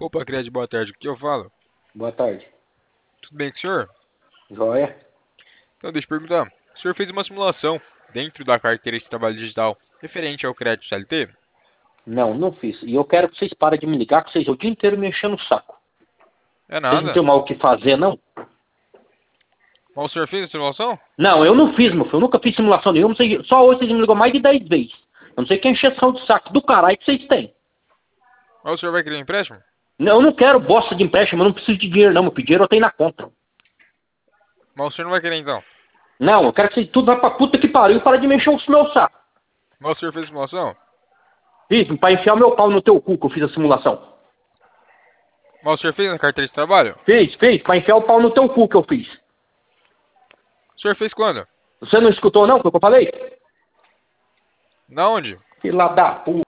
Opa, Cred, boa tarde. O que eu falo? Boa tarde. Tudo bem com o senhor? Joia? Então, deixa eu perguntar. O senhor fez uma simulação dentro da carteira de trabalho digital referente ao crédito CLT? Não, não fiz. E eu quero que vocês parem de me ligar, que vocês o dia inteiro me enchendo o saco. É Vocês não nada. têm mal o que fazer, não? Mas o senhor fez a simulação? Não, eu não fiz, meu filho. Eu nunca fiz simulação nenhuma. Só hoje vocês me ligam mais de 10 vezes. Eu não sei que encheção de saco do caralho que vocês têm. Mas o senhor vai querer um empréstimo? Não, eu não quero bosta de empréstimo. Eu não preciso de dinheiro, não. Meu dinheiro eu tenho na conta. Mas o senhor não vai querer então? Não, eu quero que vocês tudo vá pra puta que pariu e para de me encher o meu saco. Mas o senhor fez a simulação? Fiz, pra enfiar meu pau no teu cu que eu fiz a simulação. Mas o senhor fez na carteira de trabalho? Fiz, pra enfiar o pau no teu cu que eu fiz. O senhor fez quando? Você não escutou, não, o que eu falei? Na onde? Filha da puta.